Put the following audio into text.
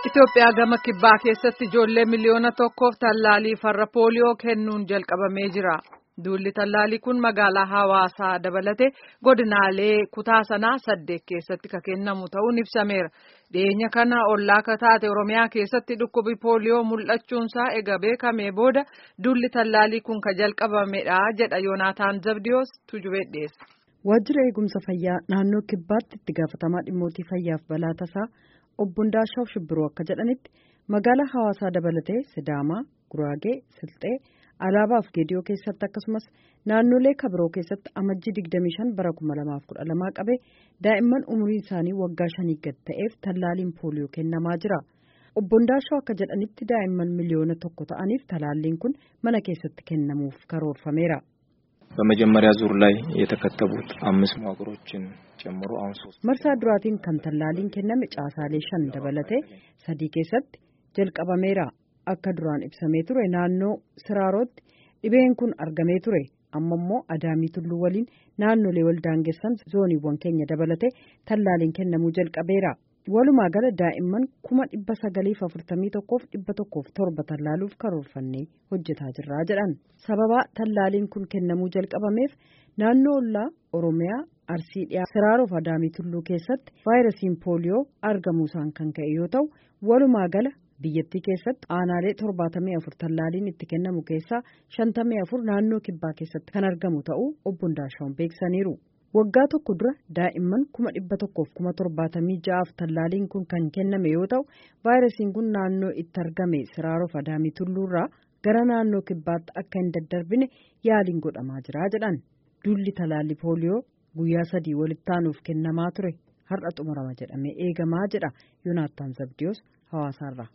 Itoophiyaa gama kibbaa keessatti ijoollee miliyoona tokkoof tallaalii farra pooliyoo kennuun jalqabamee jira. Duulli tallaalii kun magaalaa Hawaasaa dabalatee godinaalee kutaa sanaa 8 keessatti kan kennamu ta'uun ibsameera. Dhiyeenya kana ollaa kataate Oromiyaa keessatti dhukkubi pooliyoo mul'achuunsaa eega beekamee booda duulli tallaalii kun kan jalqabamedha jedha Yoonaataan Zabdiyoos Tujubee dhiyeessa. Waajjira eegumsa fayyaa naannoo kibbaatti itti gaafatamaa dhimmootii fayyaaf balaa tasaa obbo Ndaashaw Shibbiroo akka jedhanitti magaalaa Hawaasaa dabalatee Sidaamaa, Guraagee, Silxee, Alaabaa fi Geediyoo keessatti akkasumas naannolee kabiroo keessatti amajjii 25 bara 2012 qabee daa'imman umuriin isaanii waggaa 5 gad ta'eef tallaaliin pooliyoo kennamaa jira. Obbo Ndaashaw akka jedhanitti daa'imman miliyoona 1 ta'aniif talaalliin kun mana keessatti kennamuuf karoorfameera. በመጀመሪያ ዙር ላይ የተከተቡት 5 መዋቅሮችን ጨምሮ አሁን 3 መርሳ ዱራቲን ከንተላሊን ከነም ጫሳሌ 5 ደበለቴ ሰዲ keessatti jalqabameera akka duraan ibsamee ture naannoo Siraarotti dhibeen kun argamee ture ammammoo Adaamii Tulluu waliin naannolee waldaangessan zooniiwwan keenya dabalatee tallaaliin kennamuu jalqabeera. Walumaa gala daa'imman 941,107 tallaaluuf karoorfannee hojjetaa jirra jedhan. Sababa tallaaliin kun kennamuu jalqabameef naannoo ollaa Oromiyaa Arsii dhiyaa Siraaroof Adaamii Tulluu keessatti vaayirasiin pooliyoo argamuusaan kan ka'e yoo ta'u walumaa gala biyyattii keessatti aanaalee 74 tallaaliin itti kennamu keessaa 54 naannoo kibbaa keessatti kan argamu ta'uu obbo Ndaashaw beeksaniiru. Waggaa tokko dura daa'imman 176,000 tallaaliin kun kan kenname yoo ta'u vaayirasiin kun naannoo itti argame Siraaroof Adaamii Tulluurraa gara naannoo kibbaatti akka hin daddarbine yaaliin godhamaa jira jedhan. Duulli talaallii pooliyoo guyyaa 3 walitti aanuuf kennamaa ture har'a xumurama jedhamee eegamaa jedha Yoonaataan Zabdiyoos Hawaasaarraa.